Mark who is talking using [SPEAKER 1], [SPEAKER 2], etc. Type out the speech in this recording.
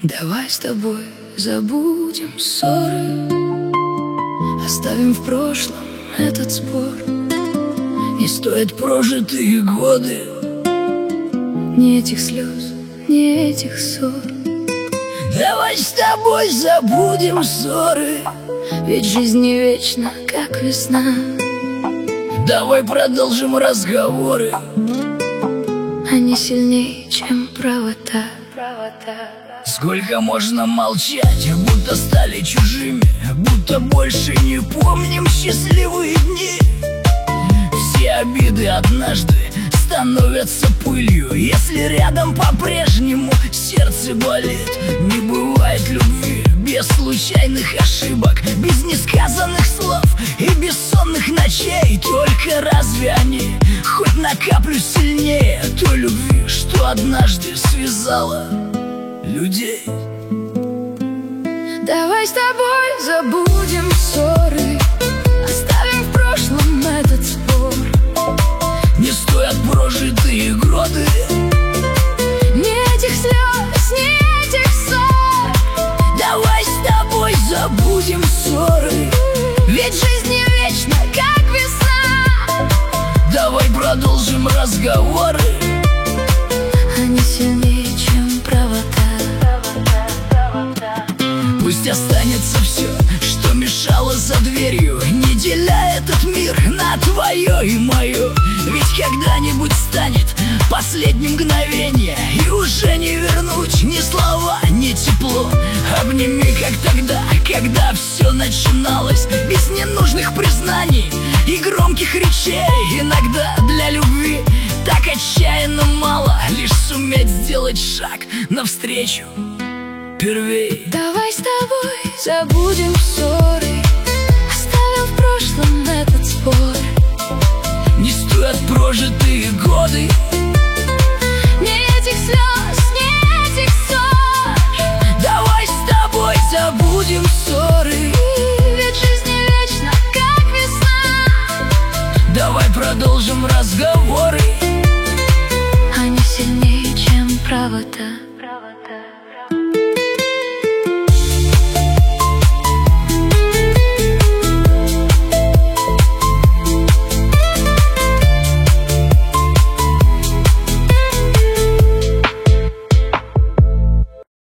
[SPEAKER 1] Давай с тобой забудем ссоры, оставим в прошлом этот спор. Не стоят прожитые годы ни этих слез, ни этих ссор. Давай с тобой забудем ссоры, ведь жизнь не вечна, как весна. Давай продолжим разговоры, они сильнее, чем правота. Сколько можно молчать, будто стали чужими, будто больше не помним счастливые дни. Все обиды однажды становятся пылью, если рядом по-прежнему сердце болит. Не бывает любви без случайных ошибок, без несказанных слов и бессонных ночей. Только разве они хоть на каплю сильнее той любви, что однажды связала людей? Давай с тобой забудем ссоры, оставим в прошлом этот спор. Не стоят прожитые годы ни этих слез, ни этих ссор. Давай с тобой забудем ссоры, ведь жизнь не вечна, как весна. Давай продолжим разговоры, они сильнее, чем правота. Пусть останется все, что мешало за дверью, не деля этот мир на твое и мое. Ведь когда-нибудь станет последним мгновение, и уже не вернуть ни слова, ни тепло. Обними, как тогда, когда все начиналось, без ненужных признаний и громких речей. Иногда для любви так отчаянно мало лишь суметь сделать шаг навстречу первей. Давай с тобой забудем ссоры, оставим в прошлом этот спор. Не стоят прожитые годы ни этих слез, ни этих ссор. Давай с тобой забудем ссоры, ведь жизнь не вечна, как весна. Давай продолжим разговоры, они сильнее, чем правота.